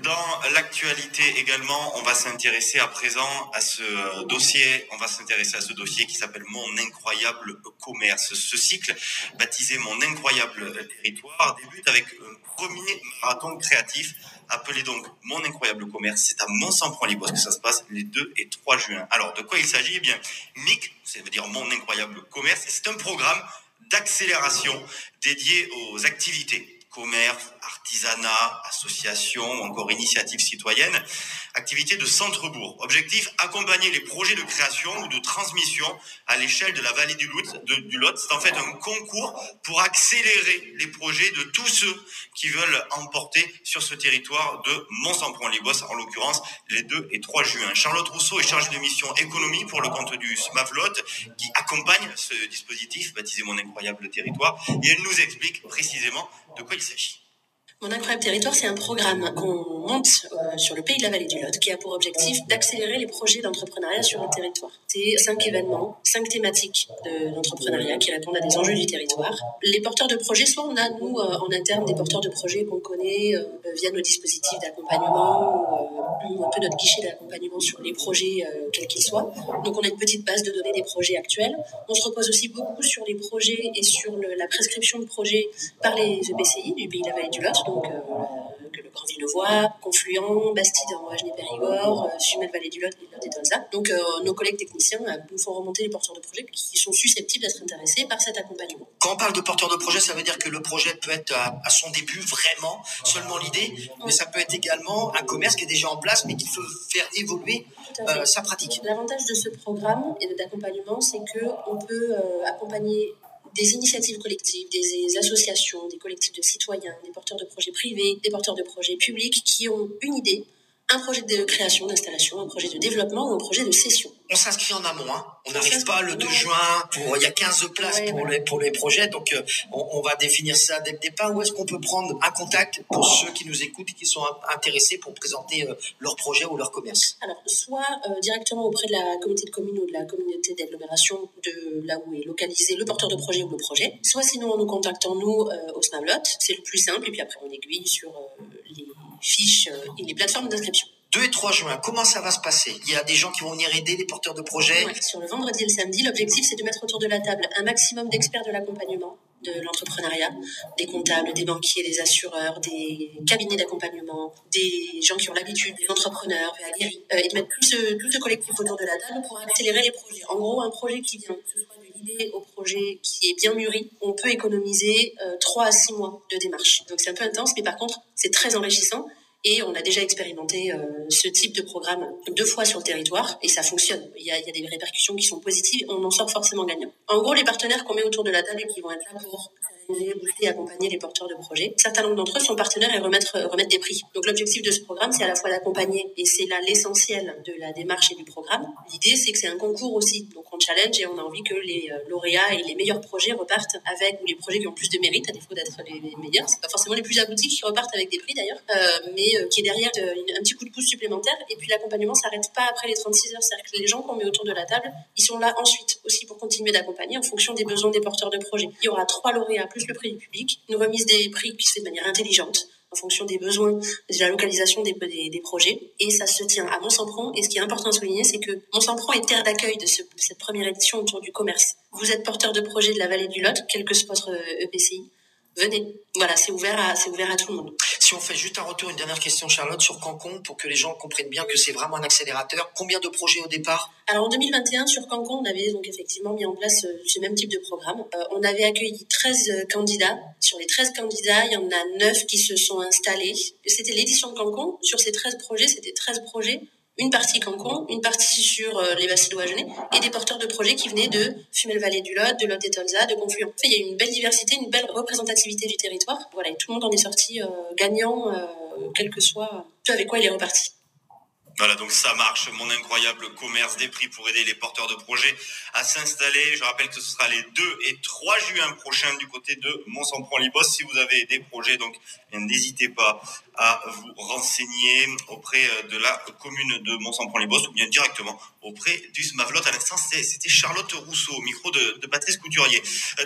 Dans l'actualité également, on va s'intéresser à présent à ce dossier. On va s'intéresser à ce dossier qui s'appelle Mon incroyable commerce. Ce cycle, baptisé Mon incroyable territoire, débute avec un premier marathon créatif appelé donc Mon incroyable commerce. C'est à Mont-Saint-Prend-les-Boscs que ça se passe les 2 et 3 juin. Alors, de quoi il s'agit? Eh bien, MIC, ça veut dire Mon incroyable commerce, c'est un programme d'accélération dédié aux activités commerce, artisanat, associations ou encore initiatives citoyennes, activités de centre-bourg. Objectif, accompagner les projets de création ou de transmission à l'échelle de la vallée du Lot. C'est en fait un concours pour accélérer les projets de tous ceux qui veulent emporter sur ce territoire de Mont-Saint-Prend-les-Boscs, en l'occurrence les 2 et 3 juin. Charlotte Rousseau est chargée de mission économie pour le compte du SMAVLOT qui accompagne ce dispositif baptisé Mon incroyable territoire et elle nous explique précisément de quoi il s'agit. Mon incroyable territoire, c'est un programme qu'on monte sur le pays de la vallée du Lot qui a pour objectif d'accélérer les projets d'entrepreneuriat sur un territoire. C'est 5 événements, 5 thématiques d'entrepreneuriat qui répondent à des enjeux du territoire. Les porteurs de projets, soit on a, nous, en interne, des porteurs de projets qu'on connaît via nos dispositifs d'accompagnement ou un peu notre guichet d'accompagnement sur les projets quels qu'ils soient. Donc on a une petite base de données des projets actuels. On se repose aussi beaucoup sur les projets et sur la prescription de projets par les EPCI du pays de la vallée du Lot. Donc, le Grand Villevoix, Confluent, Bastide en Agenais-Périgord, Sumel Vallée du Lot et Lot et Tolza. Donc, nos collègues techniciens nous font remonter les porteurs de projets qui sont susceptibles d'être intéressés par cet accompagnement. Quand on parle de porteurs de projet, ça veut dire que le projet peut être à son début vraiment seulement l'idée, mais ça peut être également un commerce qui est déjà en place, mais qui veut faire évoluer sa pratique. L'avantage de ce programme et d'accompagnement, c'est qu'on peut accompagner des initiatives collectives, des associations, des collectifs de citoyens, des porteurs de projets privés, des porteurs de projets publics qui ont une idée, un projet de création, d'installation, un projet de développement ou un projet de cession. On s'inscrit en amont, hein. On n'arrive pas le 2 juin, il y a 15 places pour les projets, donc on va définir ça dès le départ. Où est-ce qu'on peut prendre un contact pour ceux qui nous écoutent et qui sont intéressés pour présenter leur projet ou leur commerce? Alors, soit directement auprès de la communauté de communes ou de la communauté d'agglomération de là où est localisé le porteur de projet ou le projet, soit sinon en nous contactant nous au SMAVLOT, c'est le plus simple, et puis après on aiguille sur les fiches et les plateformes d'inscription. 2 et 3 juin, comment ça va se passer? Il y a des gens qui vont venir aider les porteurs de projets? Ouais, sur le vendredi et le samedi, l'objectif c'est de mettre autour de la table un maximum d'experts de l'accompagnement, de l'entrepreneuriat, des comptables, des banquiers, des assureurs, des cabinets d'accompagnement, des gens qui ont l'habitude, des entrepreneurs, des aguerris, et de mettre tout ce collectif autour de la table pour accélérer les projets. En gros, un projet qui vient, que ce soit de l'idée au projet qui est bien mûri, on peut économiser 3 à 6 mois de démarche. Donc c'est un peu intense, mais par contre, c'est très enrichissant. Et on a déjà expérimenté ce type de programme 2 fois sur le territoire et ça fonctionne. Il y a des répercussions qui sont positives, on en sort forcément gagnant. En gros, les partenaires qu'on met autour de la table et qui vont être là pour booster et accompagner les porteurs de projets, certains nombre d'entre eux sont partenaires et remettre des prix. Donc l'objectif de ce programme, c'est à la fois d'accompagner, et c'est là l'essentiel de la démarche et du programme. L'idée, c'est que c'est un concours aussi. Donc on challenge et on a envie que les lauréats et les meilleurs projets repartent avec, ou les projets qui ont plus de mérite, à défaut d'être les meilleurs. C'est pas forcément les plus aboutis qui repartent avec des prix d'ailleurs, mais qui est derrière un petit coup de pouce supplémentaire. Et puis l'accompagnement s'arrête pas après les 36 heures. C'est-à-dire que les gens qu'on met autour de la table, ils sont là ensuite aussi pour continuer d'accompagner en fonction des besoins des porteurs de projets. Il y aura 3 lauréats plus le prix du public, une remise des prix qui se fait de manière intelligente en fonction des besoins, de la localisation des projets, et ça se tient à Mont-Saint-Prand. Et ce qui est important à souligner, c'est que Mont-Saint-Prand est terre d'accueil de cette première édition autour du commerce. Vous êtes porteur de projet de la vallée du Lot, quel que soit votre EPCI, venez. Voilà, c'est ouvert à tout le monde. Si on fait juste un retour, une dernière question, Charlotte, sur Cancon, pour que les gens comprennent bien que c'est vraiment un accélérateur. Combien de projets au départ? Alors en 2021, sur Cancon, on avait donc effectivement mis en place ce même type de programme. On avait accueilli 13 candidats. Sur les 13 candidats, il y en a 9 qui se sont installés. C'était l'édition de Cancon. Sur ces 13 projets, c'était 13 projets. Une partie Cancon, une partie sur les Bastidois-Agenais, et des porteurs de projets qui venaient de Fumel-Vallée du Lot, de Lot et Tolza, de Confluent. En fait, il y a une belle diversité, une belle représentativité du territoire. Voilà, et tout le monde en est sorti gagnant, quel que soit ce avec quoi il est reparti. Voilà, donc ça marche. Mon incroyable commerce, des prix pour aider les porteurs de projets à s'installer. Je rappelle que ce sera les 2 et 3 juin prochains du côté de Mont-Saint-Prand-les-Boscs. Si vous avez des projets, donc n'hésitez pas à vous renseigner auprès de la commune de Mont-Saint-Prand-les-Boscs ou bien directement auprès du SMAVLOT. À l'instant, c'était Charlotte Rousseau au micro de Patrice Couturier.